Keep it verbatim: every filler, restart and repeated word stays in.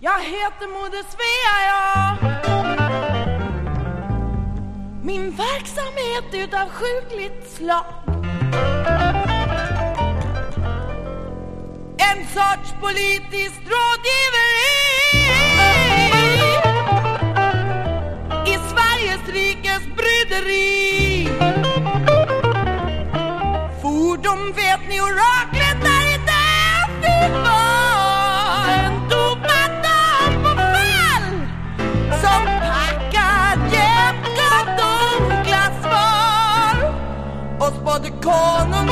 Jag heter Moder Svea, ja. Min verksamhet utav sjukligt slag. En sorts politiskt rådgiveri i Sveriges rikes bryderi. Fordom vet ni oraklet där i det vi var en dopad dam på fall som packad jämt gav dunkla svar och spådde konung